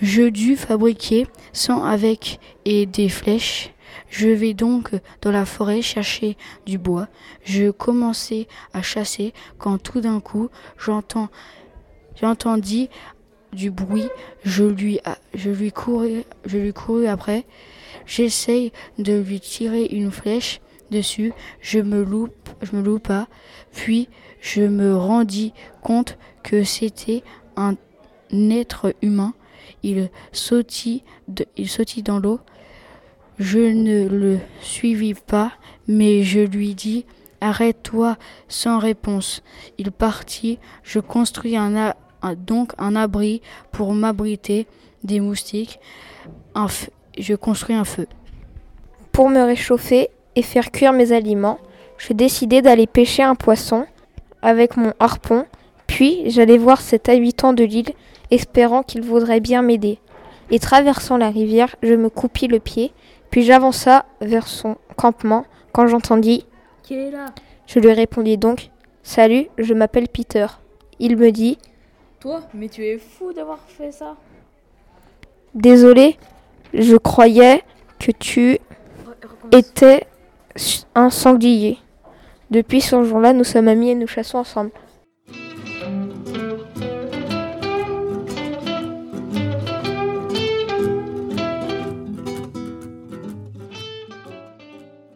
Je dus fabriquer 100 avec et des flèches. Je vais donc dans la forêt chercher du bois. Je commençais à chasser quand tout d'un coup j'entendis du bruit. Je lui courus après. J'essaye de lui tirer une flèche dessus. Je me loupa. Puis je me rendis compte que c'était un être humain. Il sautit dans l'eau. Je ne le suivis pas, mais je lui dis « Arrête-toi » sans réponse. Il partit. Je construis donc un abri pour m'abriter des moustiques. Je construis un feu. Pour me réchauffer et faire cuire mes aliments, je décidai d'aller pêcher un poisson avec mon harpon, puis j'allais voir cet habitant de l'île, espérant qu'il voudrait bien m'aider. Et traversant la rivière, je me coupis le pied, puis j'avança vers son campement quand j'entendis « Qui est là ?» Je lui répondis donc « Salut, je m'appelle Peter. » Il me dit « Toi, mais tu es fou d'avoir fait ça. »« Désolé, je croyais que tu étais un sanglier. Depuis ce jour-là, nous sommes amis et nous chassons ensemble.